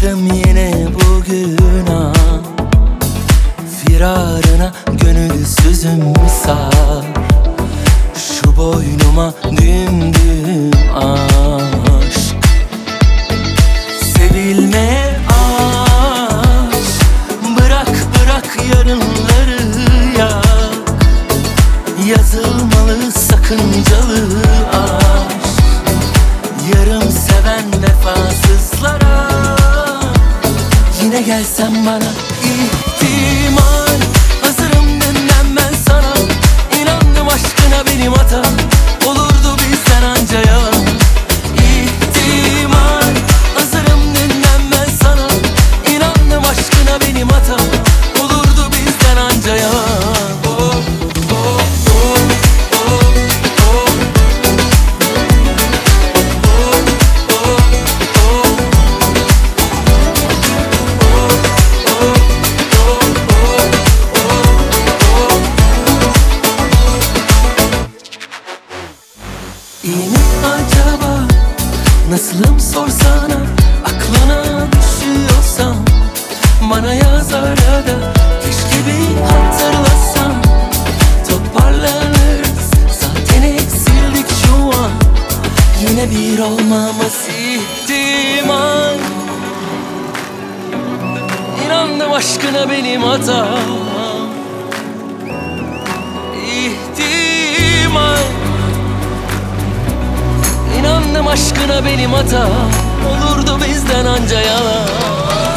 Düştüm yine bugün firarına, gönülsüzüm sar. Şu boynuma dümdüm aşk. Sevilme aşk, bırak bırak yarınları yak. Yazılmalı sakıncalı aşk. Yarım seven vefasızlara yine gelsen bana ihtimal. Hazırım denden ben sana, inandım aşkına benim hatam. Olurdu bizden anca yalan. İhtimal. Hazırım denden ben sana, inandım aşkına benim hatam. Olurdu bizden anca yalan. İyi mi acaba? Nasılım sorsana, aklına düşüyorsam bana yaz arada, keşke bir hatırlasam. Toparlanırız, zaten eksildik şu an. Yine bir olmamız ihtimal. İnandım aşkına benim hatam. İhtimal. İnandım aşkına benim hatam. Olurdu bizden anca yalan.